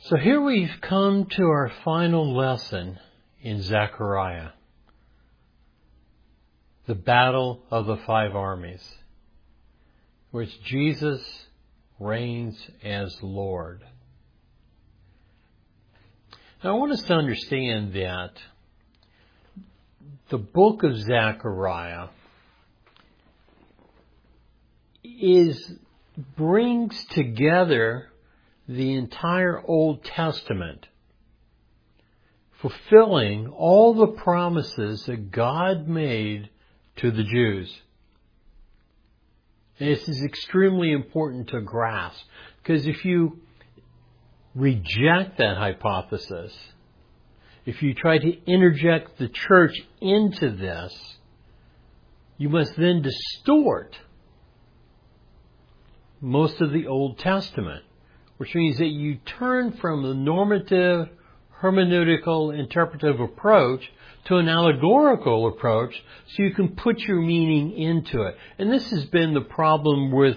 So here we've come to our final lesson in Zechariah, the battle of the five armies, which Jesus reigns as Lord. Now I want us to understand that the book of Zechariah brings together the entire Old Testament, fulfilling all the promises that God made to the Jews. And this is extremely important to grasp, because if you reject that hypothesis, if you try to interject the church into this, you must then distort most of the Old Testament, which means that you turn from the normative, hermeneutical, interpretive approach to an allegorical approach so you can put your meaning into it. And this has been the problem with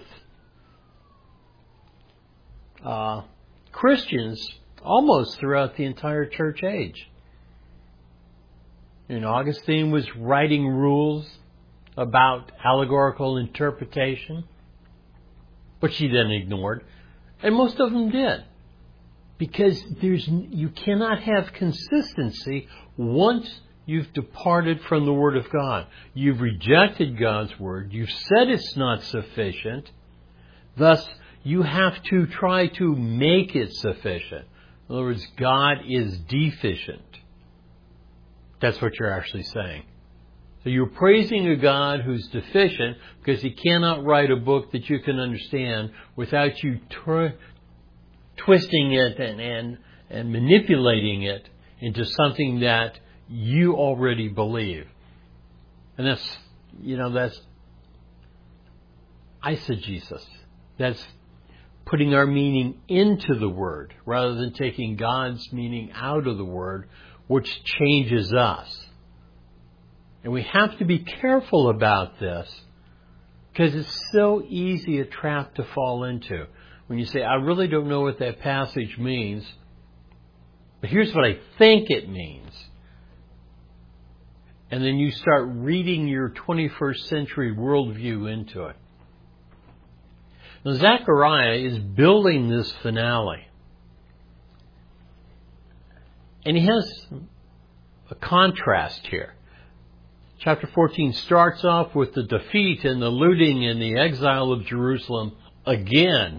Christians almost throughout the entire church age. And Augustine was writing rules about allegorical interpretation, which he then ignored. And most of them did. Because you cannot have consistency once you've departed from the Word of God. You've rejected God's Word. You've said it's not sufficient. Thus, you have to try to make it sufficient. In other words, God is deficient. That's what you're actually saying. So you're praising a God who's deficient because He cannot write a book that you can understand without you twisting it and manipulating it into something that you already believe. And that's eisegesis. That's putting our meaning into the Word rather than taking God's meaning out of the Word, which changes us. And we have to be careful about this because it's so easy a trap to fall into. When you say, I really don't know what that passage means, but here's what I think it means. And then you start reading your 21st century worldview into it. Now, Zechariah is building this finale. And he has a contrast here. Chapter 14 starts off with the defeat and the looting and the exile of Jerusalem again.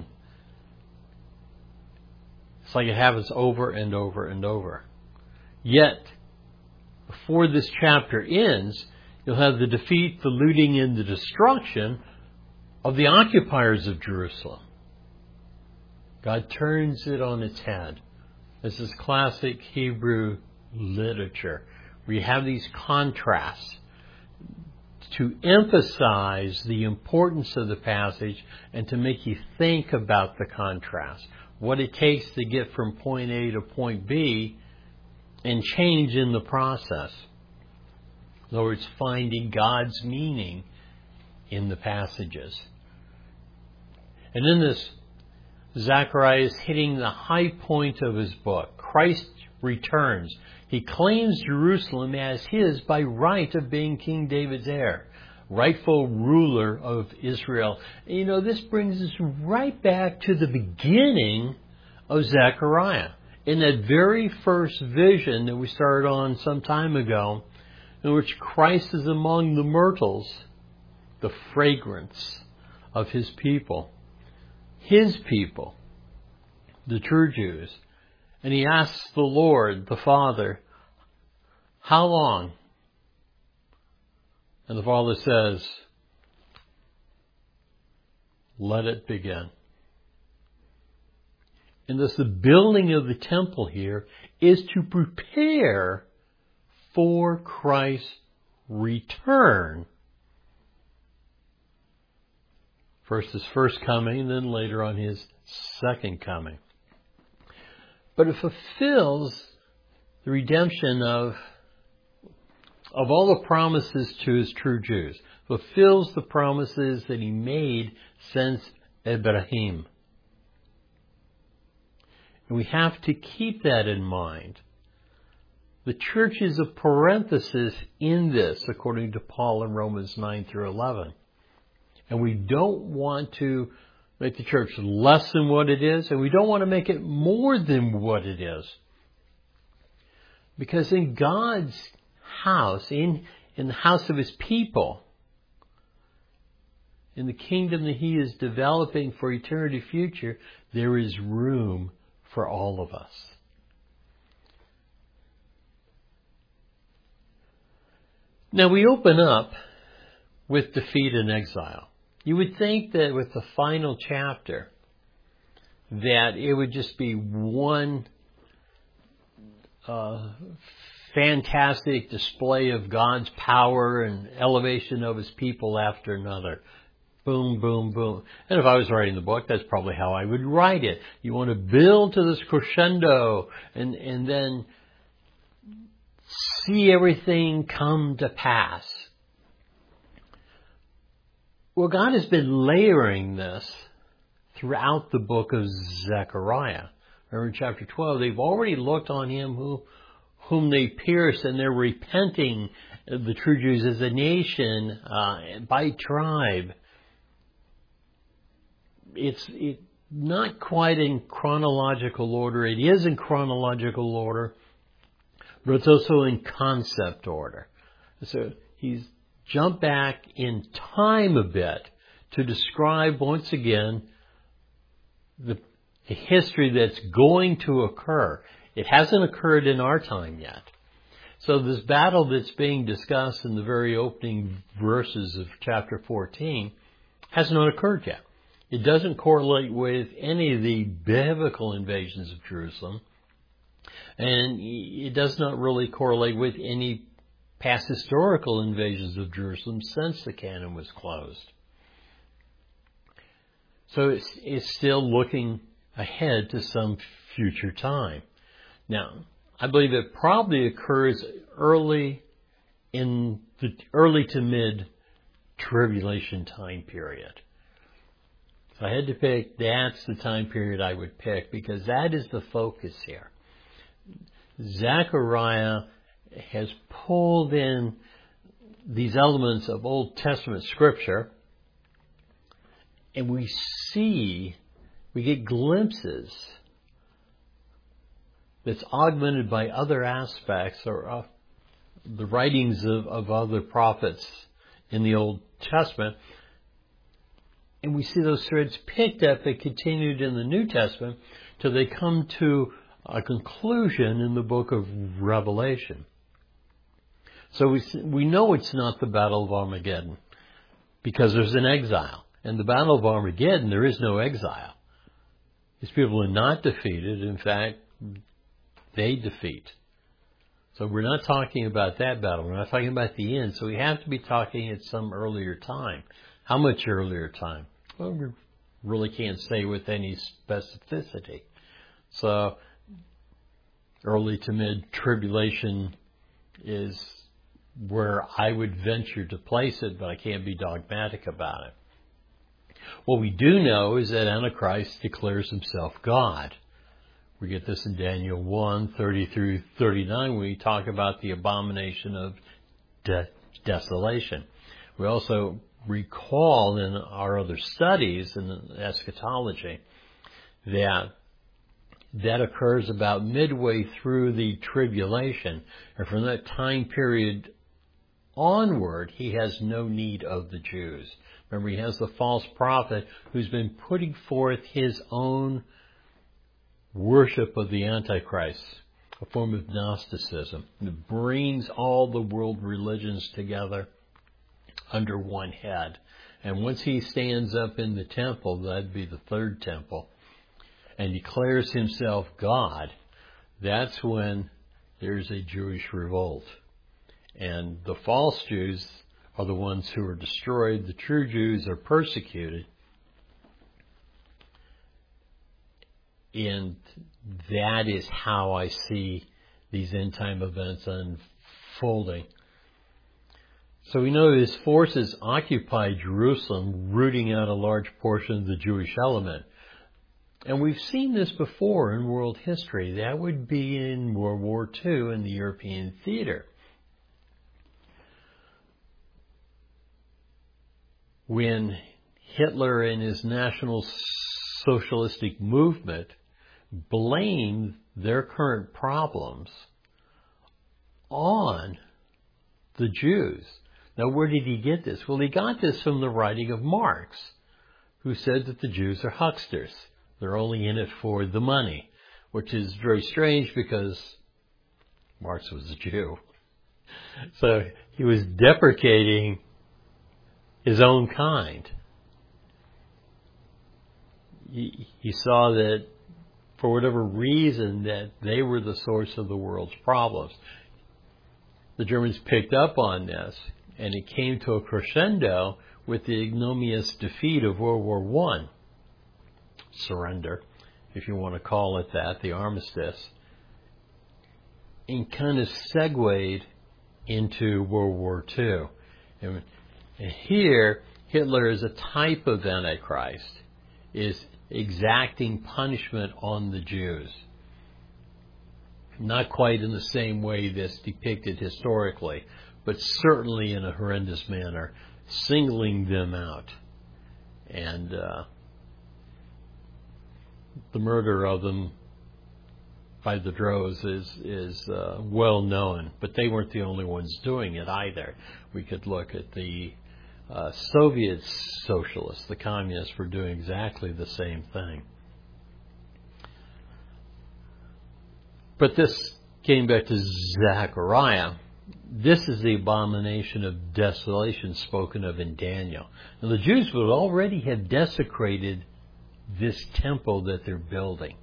It's like it happens over and over and over. Yet, before this chapter ends, you'll have the defeat, the looting, and the destruction of the occupiers of Jerusalem. God turns it on its head. This is classic Hebrew literature, where you have these contrasts to emphasize the importance of the passage and to make you think about the contrast. What it takes to get from point A to point B and change in the process. In other words, finding God's meaning in the passages. And in this, Zechariah is hitting the high point of his book. Christ returns. He claims Jerusalem as his by right of being King David's heir, rightful ruler of Israel. And this brings us right back to the beginning of Zechariah. In that very first vision that we started on some time ago, in which Christ is among the myrtles, the fragrance of His people, the true Jews. And He asks the Lord, the Father, how long? And the Father says, let it begin. And thus the building of the temple here is to prepare for Christ's return. First His first coming, then later on His second coming. But it fulfills the redemption of all the promises to His true Jews. Fulfills the promises that He made since Abraham. And we have to keep that in mind. The church is a parenthesis in this, according to Paul in Romans 9 through 11. And we don't want to make the church less than what it is, and we don't want to make it more than what it is. Because in God's house, in the house of His people, in the kingdom that He is developing for eternity future, there is room for all of us. Now we open up with defeat and exile. You would think that with the final chapter, that it would just be one fantastic display of God's power and elevation of His people after another. Boom, boom, boom. And if I was writing the book, that's probably how I would write it. You want to build to this crescendo and then see everything come to pass. Well, God has been layering this throughout the book of Zechariah. Remember in chapter 12, they've already looked on Him whom they pierced, and they're repenting, the true Jews, as a nation, by tribe. It's not quite in chronological order. It is in chronological order, but it's also in concept order. So He's jumped back in time a bit to describe once again the history that's going to occur. It hasn't occurred in our time yet. So this battle that's being discussed in the very opening verses of chapter 14 has not occurred yet. It doesn't correlate with any of the biblical invasions of Jerusalem. And it does not really correlate with any past historical invasions of Jerusalem since the canon was closed. So it's still looking ahead to some future time. Now, I believe it probably occurs early to mid tribulation time period. If I had to pick, that's the time period I would pick, because that is the focus here. Zechariah has pulled in these elements of Old Testament Scripture, and we get glimpses that's augmented by other aspects or the writings of other prophets in the Old Testament. And we see those threads picked up and continued in the New Testament till they come to a conclusion in the book of Revelation. So we know it's not the Battle of Armageddon because there's an exile. In the Battle of Armageddon, there is no exile. These people are not defeated. In fact, they defeat. So we're not talking about that battle. We're not talking about the end. So we have to be talking at some earlier time. How much earlier time? Well, we really can't say with any specificity. So early to mid tribulation is where I would venture to place it, but I can't be dogmatic about it. What we do know is that Antichrist declares himself God. We get this in Daniel 1, 30 through 39, when we talk about the abomination of desolation. We also recall in our other studies in eschatology that occurs about midway through the tribulation. And from that time period onward, he has no need of the Jews. Remember, he has the false prophet who's been putting forth his own worship of the Antichrist, a form of Gnosticism that brings all the world religions together under one head. And once he stands up in the temple, that'd be the third temple, and declares himself God, that's when there's a Jewish revolt. And the false Jews are the ones who are destroyed. The true Jews are persecuted. And that is how I see these end-time events unfolding. So we know his forces occupy Jerusalem, rooting out a large portion of the Jewish element. And we've seen this before in world history. That would be in World War II in the European theater. When Hitler and his National Socialistic movement blamed their current problems on the Jews. Now, where did he get this? Well, he got this from the writing of Marx, who said that the Jews are hucksters. They're only in it for the money, which is very strange because Marx was a Jew. So he was deprecating his own kind. He saw that for whatever reason that they were the source of the world's problems. The Germans picked up on this, and it came to a crescendo with the ignominious defeat of World War I. Surrender, if you want to call it that, the armistice, and kind of segued into World War II. And here, Hitler is a type of Antichrist, is exacting punishment on the Jews. Not quite in the same way that's depicted historically, but certainly in a horrendous manner, singling them out. And the murder of them by the droves is well known, but they weren't the only ones doing it either. We could look at the Soviet socialists, the communists, were doing exactly the same thing. But this came back to Zechariah. This is the abomination of desolation spoken of in Daniel. Now, the Jews would already have desecrated this temple that they're building.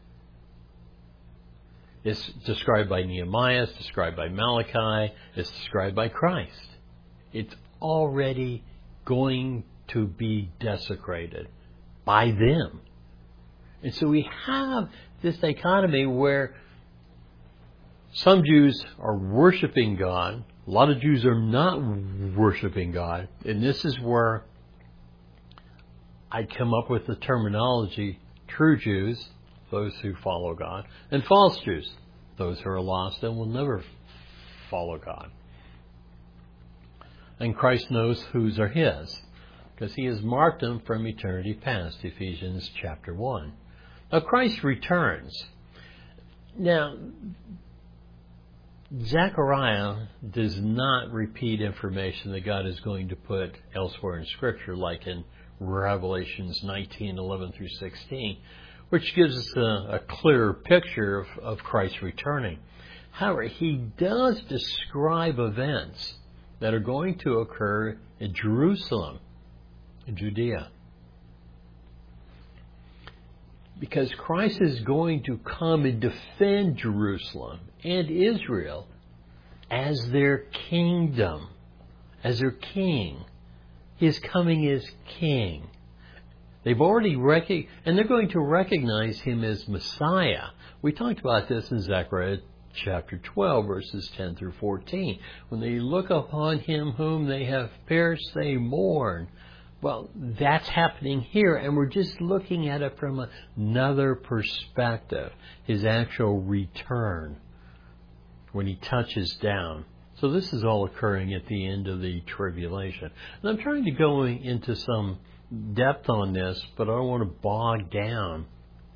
It's described by Nehemiah, it's described by Malachi, it's described by Christ. It's already going to be desecrated by them. And so we have this dichotomy where some Jews are worshiping God, a lot of Jews are not worshiping God, and this is where I come up with the terminology true Jews, those who follow God, and false Jews, those who are lost and will never follow God. And Christ knows whose are His, because He has marked them from eternity past, Ephesians chapter 1. Now Christ returns. Now, Zechariah does not repeat information that God is going to put elsewhere in Scripture, like in Revelations 19:11 through 16, which gives us a clearer picture of Christ returning. However, he does describe events that are going to occur in Jerusalem, in Judea. Because Christ is going to come and defend Jerusalem and Israel as their kingdom, as their king. He is coming as king. They've already and they're going to recognize him as Messiah. We talked about this in Zechariah chapter 12, verses 10 through 14. When they look upon him whom they have pierced, they mourn. Well, that's happening here, and we're just looking at it from another perspective. His actual return when he touches down. So this is all occurring at the end of the tribulation. And I'm trying to go into some depth on this, but I don't want to bog down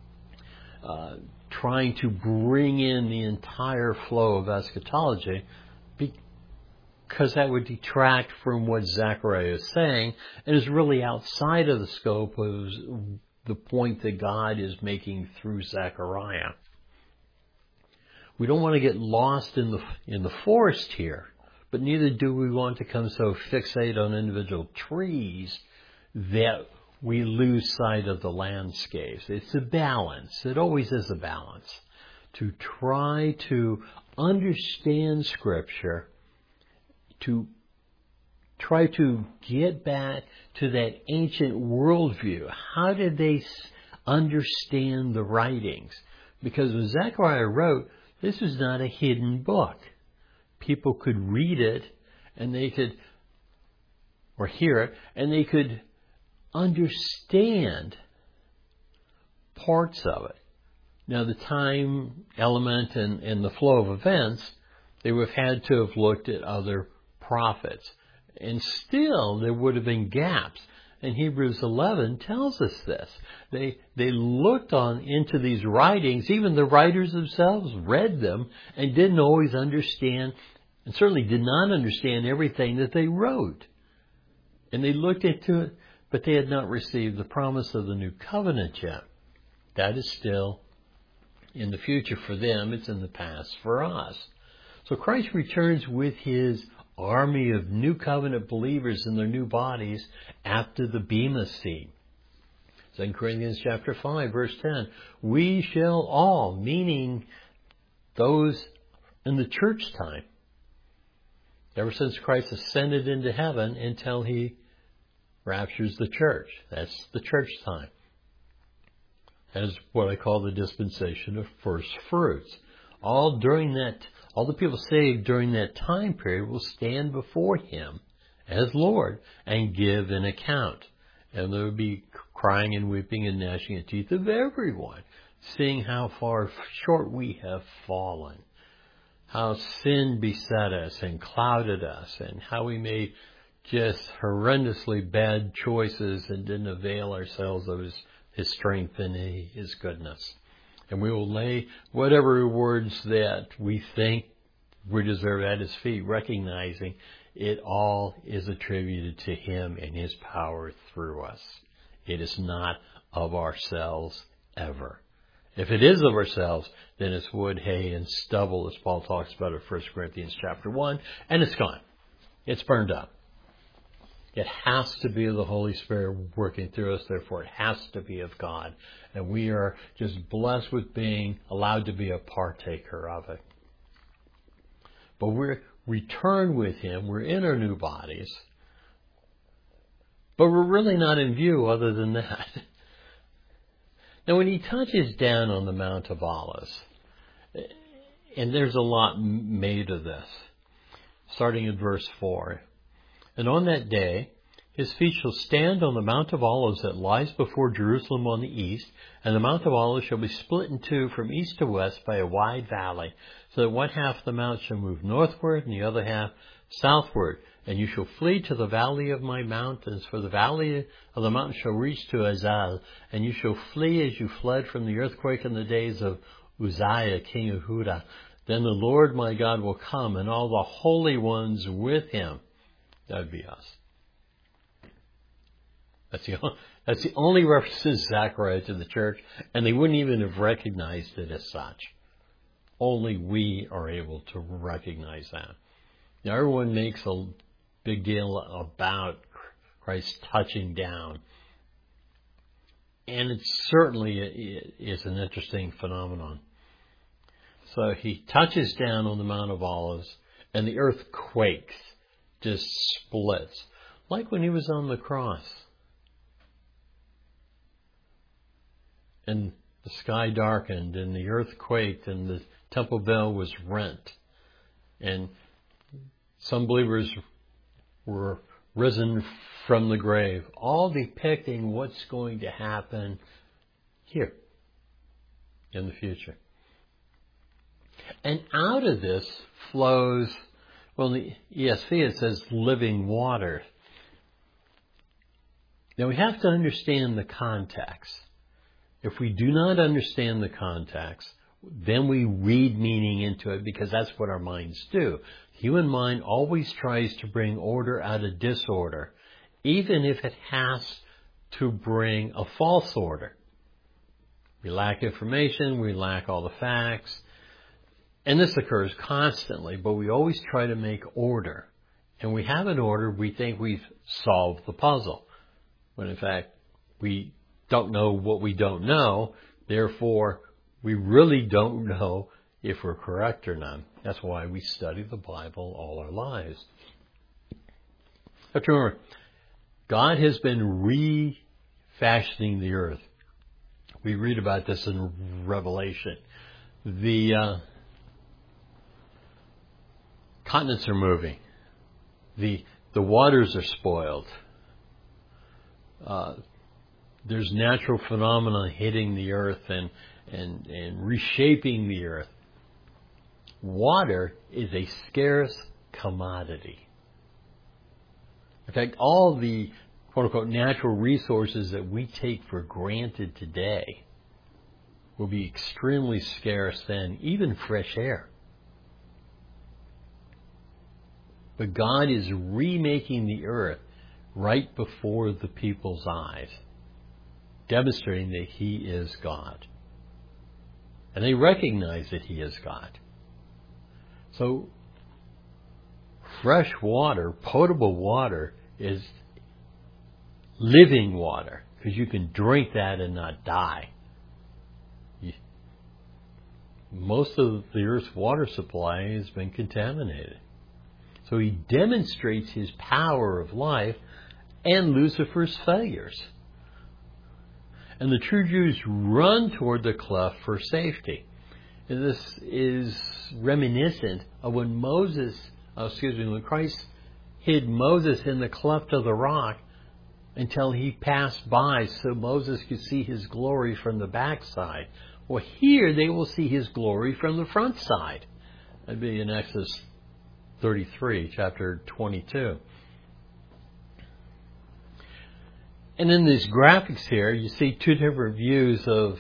trying to bring in the entire flow of eschatology, because that would detract from what Zechariah is saying and is really outside of the scope of the point that God is making through Zechariah. We don't want to get lost in the forest here, but neither do we want to come so fixated on individual trees that we lose sight of the landscapes. It's a balance. It always is a balance to try to understand Scripture, to try to get back to that ancient worldview. How did they understand the writings? Because when Zechariah wrote, this was not a hidden book. People could read it, and they could, or hear it, and they could understand parts of it. Now, the time element and the flow of events, they would have had to have looked at other prophets. And still, there would have been gaps. And Hebrews 11 tells us this. They looked into these writings. Even the writers themselves read them and didn't always understand, and certainly did not understand everything that they wrote. And they looked into it, but they had not received the promise of the new covenant yet. That is still in the future for them. It's in the past for us. So Christ returns with His army of new covenant believers in their new bodies after the Bema seat. 2 Corinthians chapter 5, verse 10. We shall all, meaning those in the church time, ever since Christ ascended into heaven until He raptures the church. That's the church time. That is what I call the dispensation of first fruits. All the people saved during that time period will stand before Him as Lord and give an account. And there will be crying and weeping and gnashing of teeth of everyone, seeing how far short we have fallen, how sin beset us and clouded us, and how we made just horrendously bad choices and didn't avail ourselves of His strength and His goodness. And we will lay whatever rewards that we think we deserve at His feet, recognizing it all is attributed to Him and His power through us. It is not of ourselves ever. If it is of ourselves, then it's wood, hay, and stubble, as Paul talks about in 1 Corinthians chapter 1, and it's gone. It's burned up. It has to be the Holy Spirit working through us, therefore it has to be of God. And we are just blessed with being allowed to be a partaker of it. But we're returned with Him, we're in our new bodies, but we're really not in view other than that. Now when He touches down on the Mount of Olives, and there's a lot made of this, starting in verse 4, and on that day, His feet shall stand on the Mount of Olives that lies before Jerusalem on the east, and the Mount of Olives shall be split in two from east to west by a wide valley, so that one half of the mount shall move northward, and the other half southward. And you shall flee to the valley of my mountains, for the valley of the mountains shall reach to Azal, and you shall flee as you fled from the earthquake in the days of Uzziah, king of Judah. Then the Lord my God will come, and all the holy ones with Him. That would be us. That's the only reference in Zechariah to the church, and they wouldn't even have recognized it as such. Only we are able to recognize that. Now, everyone makes a big deal about Christ touching down, and it certainly is an interesting phenomenon. So He touches down on the Mount of Olives, and the earth quakes. Just splits, like when He was on the cross. And the sky darkened, and the earth quaked, and the temple veil was rent. And some believers were risen from the grave, all depicting what's going to happen here in the future. And out of this flows, well, in the ESV it says living water. Now we have to understand the context. If we do not understand the context, then we read meaning into it, because that's what our minds do. The human mind always tries to bring order out of disorder, even if it has to bring a false order. We lack information, we lack all the facts. And this occurs constantly, but we always try to make order. And we have an order, we think we've solved the puzzle. When in fact, we don't know what we don't know. Therefore, we really don't know if we're correct or not. That's why we study the Bible all our lives. But remember, God has been refashioning the earth. We read about this in Revelation. The continents are moving. The waters are spoiled. there's natural phenomena hitting the earth and reshaping the earth. Water is a scarce commodity. In fact, all the quote-unquote natural resources that we take for granted today will be extremely scarce then, even fresh air. But God is remaking the earth right before the people's eyes, demonstrating that He is God. And they recognize that He is God. So, fresh water, potable water, is living water, because you can drink that and not die. Most of the earth's water supply has been contaminated. So He demonstrates His power of life and Lucifer's failures. And the true Jews run toward the cleft for safety. And this is reminiscent of when when Christ hid Moses in the cleft of the rock until He passed by so Moses could see His glory from the backside. Well, here they will see His glory from the front side. That'd be in Exodus 33, chapter 22. And in these graphics here, you see two different views of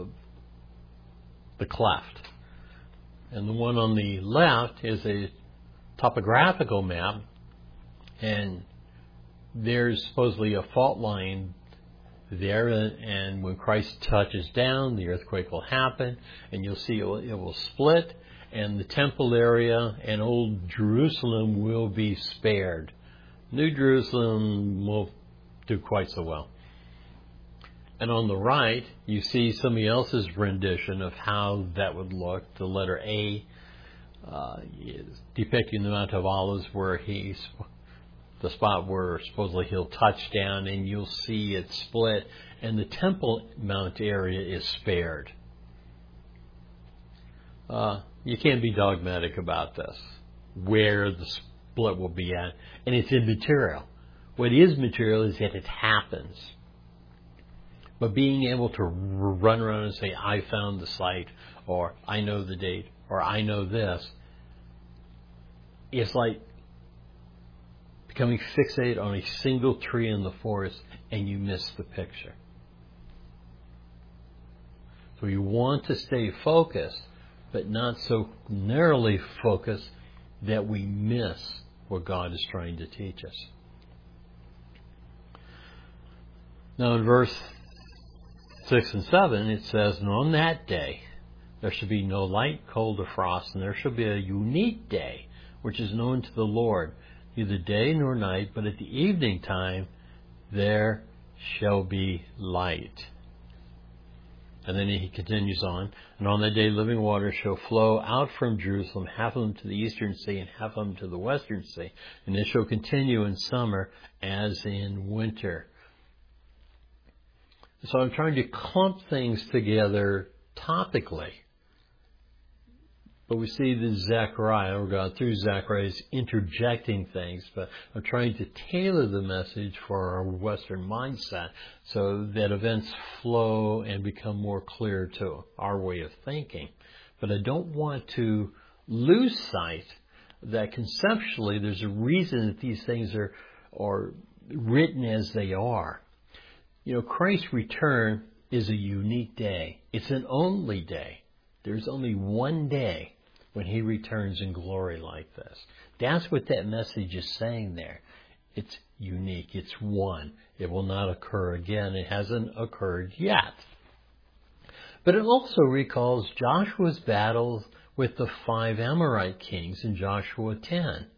the cleft. And the one on the left is a topographical map, and there's supposedly a fault line there, and when Christ touches down, the earthquake will happen, and you'll see it will split, and the temple area and old Jerusalem will be spared. New Jerusalem won't do quite so well. And on the right, you see somebody else's rendition of how that would look. The letter A is depicting the Mount of Olives, where the spot where supposedly He'll touch down, and you'll see it split, and the Temple Mount area is spared. You can't be dogmatic about this, where the split will be at, and it's immaterial. What is material is that it happens. But being able to run around and say, I found the site, or I know the date, or I know this, it's like becoming fixated on a single tree in the forest and you miss the picture. So you want to stay focused, but not so narrowly focused that we miss what God is trying to teach us. Now in verse 6 and 7, it says, and on that day there shall be no light, cold, or frost, and there shall be a unique day, which is known to the Lord, neither day nor night, but at the evening time there shall be light. And then he continues on, and on that day living water shall flow out from Jerusalem, half of them to the eastern sea and half of them to the western sea, and it shall continue in summer as in winter. So I'm trying to clump things together topically. But we see that Zechariah, we're going through Zechariah, is interjecting things, but I'm trying to tailor the message for our Western mindset so that events flow and become more clear to our way of thinking. But I don't want to lose sight that conceptually there's a reason that these things are written as they are. You know, Christ's return is a unique day. It's an only day. There's only one day when He returns in glory like this. That's what that message is saying there. It's unique. It's one. It will not occur again. It hasn't occurred yet. But it also recalls Joshua's battles with the 5 Amorite kings in Joshua 10.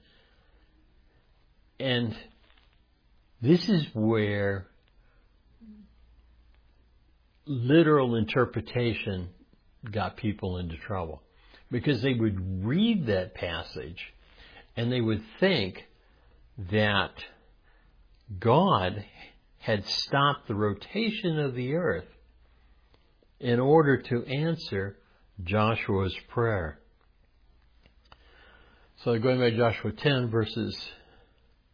And this is where literal interpretation got people into trouble, because they would read that passage and they would think that God had stopped the rotation of the earth in order to answer Joshua's prayer. So going by Joshua 10 verses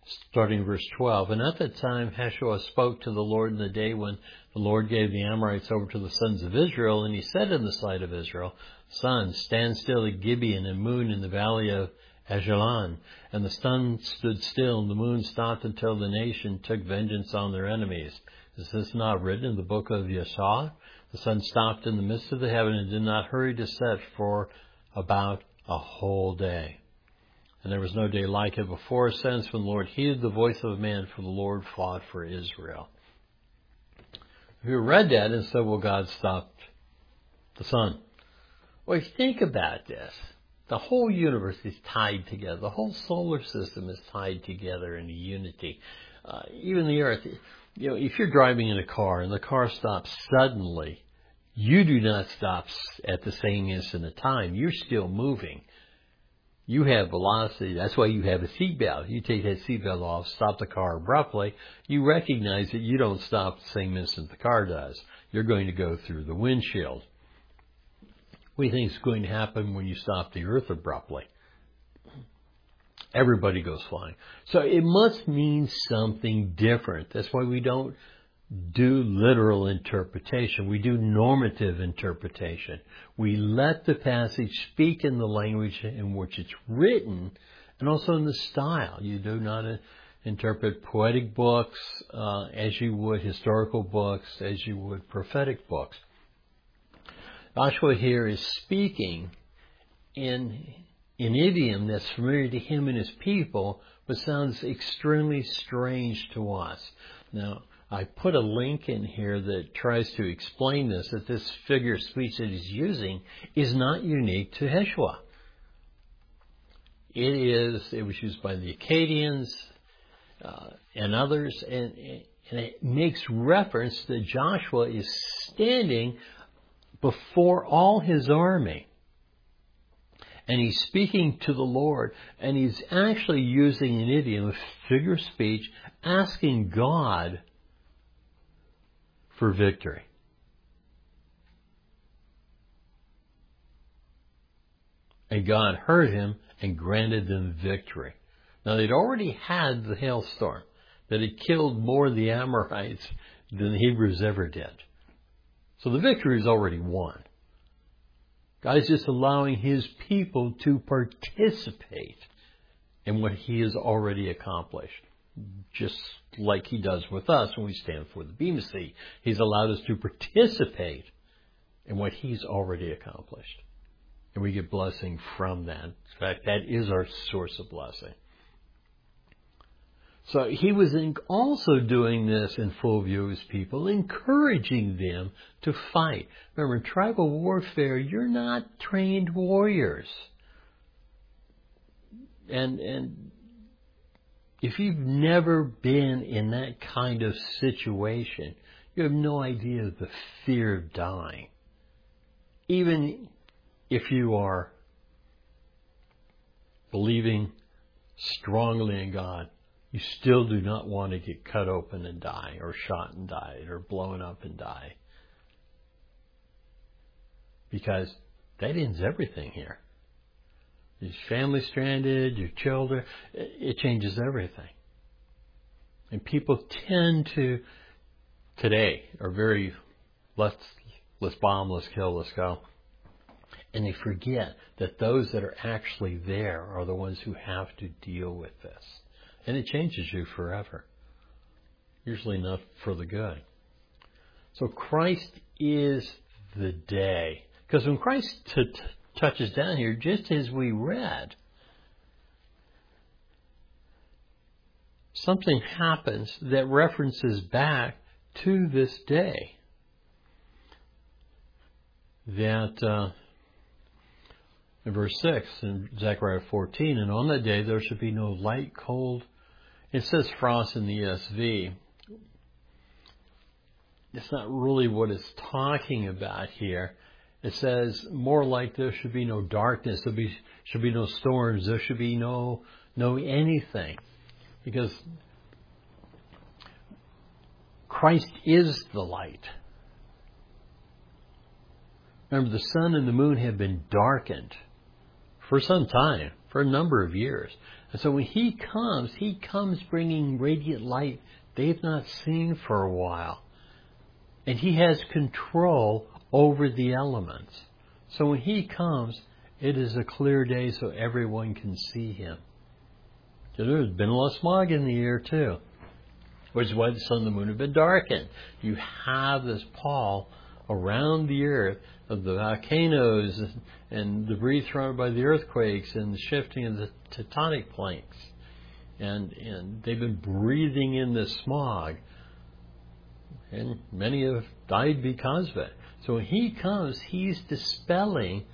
starting in verse 12. And at that time Heshua spoke to the Lord in the day when the Lord gave the Amorites over to the sons of Israel, and he said in the sight of Israel, Sun, stand still at Gibeon, and moon in the valley of Ajalon. And the sun stood still, and the moon stopped until the nation took vengeance on their enemies. Is this not written in the book of Yeshua? The sun stopped in the midst of the heaven and did not hurry to set for about a whole day. And there was no day like it before or since when the Lord heeded the voice of man, for the Lord fought for Israel. If you read that and said, well, God stopped the sun. Well, if you think about this, the whole universe is tied together. The whole solar system is tied together in unity. Even the earth. You know, if you're driving in a car and the car stops suddenly, you do not stop at the same instant of time. You're still moving. You have velocity. That's why you have a seatbelt. You take that seatbelt off, stop the car abruptly. You recognize that you don't stop the same instant the car does. You're going to go through the windshield. What do you think is going to happen when you stop the earth abruptly? Everybody goes flying. So it must mean something different. That's why we don't do literal interpretation. We do normative interpretation. We let the passage speak in the language in which it's written and also in the style. You do not interpret poetic books as you would historical books, as you would prophetic books. Joshua here is speaking in an idiom that's familiar to him and his people, but sounds extremely strange to us. Now, I put a link in here that tries to explain this, that this figure of speech that he's using is not unique to Heshua. It was used by the Akkadians and others, and it makes reference that Joshua is standing before all his army. And he's speaking to the Lord, and he's actually using an idiom, a figure of speech, asking God for victory. And God heard him and granted them victory. Now, they'd already had the hailstorm that had killed more of the Amorites than the Hebrews ever did. So the victory is already won. God is just allowing his people to participate in what he has already accomplished. Just like he does with us when we stand for the Bema Seat. He's allowed us to participate in what he's already accomplished. And we get blessing from that. In fact, that is our source of blessing. So he was also doing this in full view of his people, encouraging them to fight. Remember, in tribal warfare, you're not trained warriors. And if you've never been in that kind of situation, you have no idea of the fear of dying. Even if you are believing strongly in God, you still do not want to get cut open and die, or shot and die, or blown up and die. Because that ends everything here. Your family stranded, your children, it changes everything. And people tend to, today, are very, let's bomb, let's kill, let's go. And they forget that those that are actually there are the ones who have to deal with this. And it changes you forever. Usually not for the good. So Christ is the day. Because when Christ touches down here, just as we read, something happens that references back to this day. That in verse 6 in Zechariah 14, and on that day there should be no light, cold. It says frost in the ESV. It's not really what it's talking about here. It says more like there should be no darkness, should be no storms, there should be no anything. Because Christ is the light. Remember, the sun and the moon have been darkened for some time, for a number of years. And so when He comes bringing radiant light they've not seen for a while. And He has control over the elements. So when He comes, it is a clear day so everyone can see Him. So there's been a lot of smog in the air too, which is why the sun and the moon have been darkened. You have this pall around the earth of the volcanoes and debris thrown by the earthquakes and the shifting of the tectonic plates. And they've been breathing in this smog. And many have died because of it. So when He comes, He's dispelling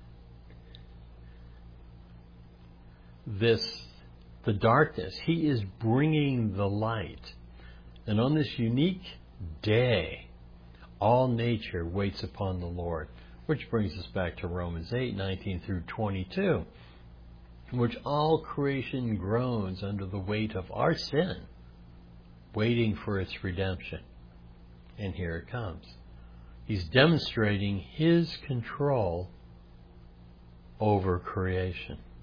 the darkness. He is bringing the light. And on this unique day, all nature waits upon the Lord. Which brings us back to Romans 8:19 through 22, in which all creation groans under the weight of our sin, waiting for its redemption. And here it comes. He's demonstrating His control over creation.